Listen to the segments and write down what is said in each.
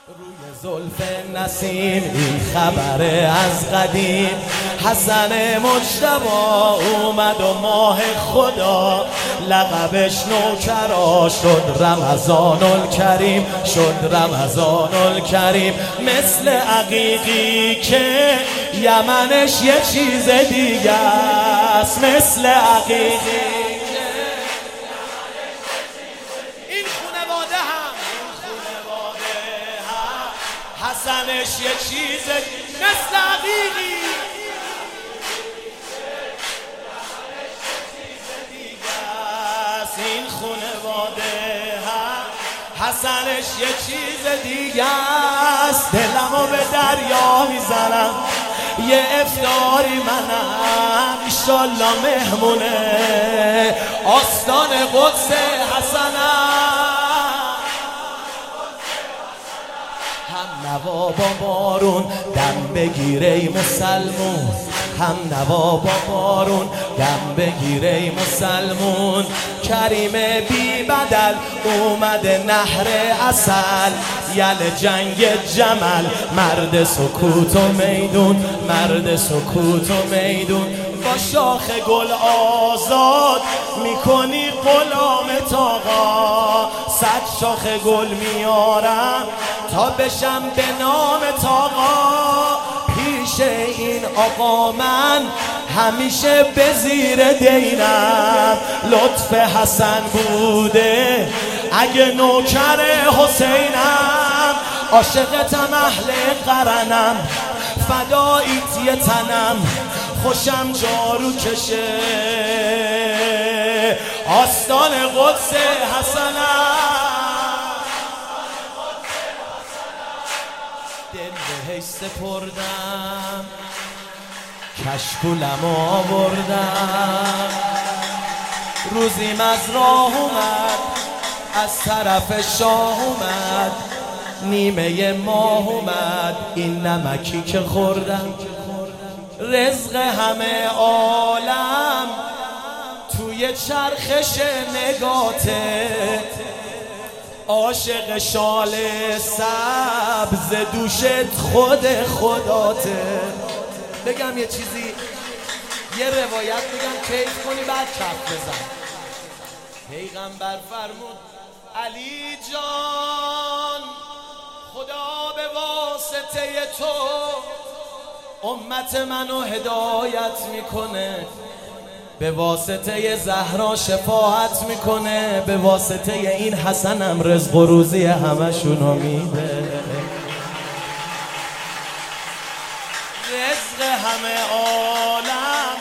روی زلف نسیم این خبر از قدیم، حسن مجتبی اومد و ماه خدا لقبش نوکرا شد رمضان الکریم، شد رمضان الکریم. مثل عقیقی که یمنش یه چیز دیگه است، مثل عقیقی حسنش یه چیز مثل عقیقی این خونواده حسنش یه چیز دیگه است. دلمو به دریا میزنم یه افطاری منم ایشالله مهمونه آستان قدس حسنم. هم نوا با بارون دم بگیره ای مسلمون، هم نوا با بارون دم بگیره ای مسلمون. کریم بی بدل اومده نهر عسل، یل جنگ جمل مرد سکوت و میدون، مرد سکوت و میدون. با شاخ گل آزاد میکنی غلام تاقا، 100 شاخ گل میارم تا بشم به نام تاقا. پیش این آقا من همیشه به زیر دینم، لطف حسن بوده اگه نوکر حسینم. عاشقتم اهل قرنم فداییت یه تنم، خوشم جارو کشه آستان قدس حسنم. دل بهش سپردم کشکولم آوردم، روزیم از راه اومد از طرف شاه اومد، نیمه ماه اومد این نمکی که خوردم. رزق همه عالم توی چرخش نگاته، عاشق شال سبز دوشت خود خداته. بگم یه چیزی، یه روایت بگم کیف کنی بعد کف بزن. پیغمبر فرمود علی جان خدا به واسطه تو امت منو هدایت میکنه، به واسطه زهرا شفاعت میکنه، به واسطه این حسنم رزق و روزی همشونو میده. رزق همه عالم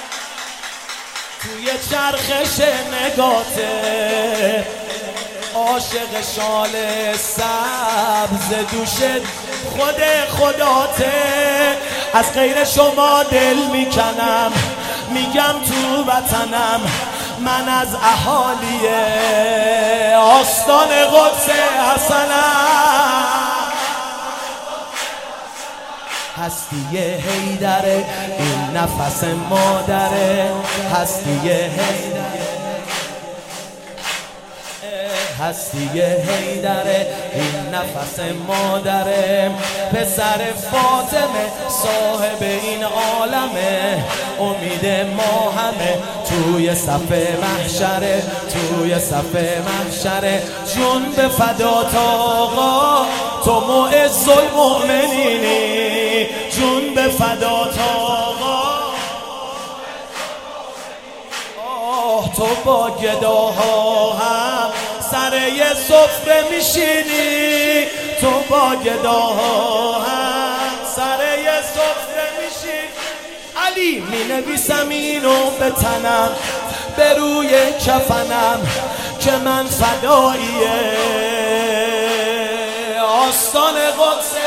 توی چرخش نگاته، عاشق شال سبز دوشت خود خداته. از غیر شما دل میکنم میگم تو وطنم من از اهالی آستان قدس حسنم. هستی حیدره این نفس مادره، هستی حیدره، هستی حیدره این نفس مادره. پسر فاطمه صاحب این عالمه، امید ما همه توی صف محشره، توی صف محشره. جون به فدات آقا تو معز المؤمنینی، جون به فدات آقا تو با گداها هم سر یه سفره میشینی، تو با گداها هم سر یه سفره میشینی. علی می نویسم اینو به تنم به روی کفنم که من فداییه آستان قدس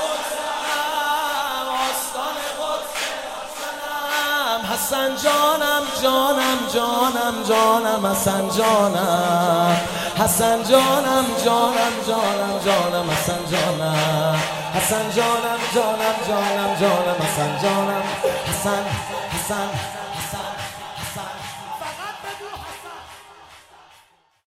حسن جانم جانم جانم جانم حسن جانم، حسن جانم جانم جانم جانم حسن جانم، حسن جانم جانم جانم جانم حسن جانم، حسن حسن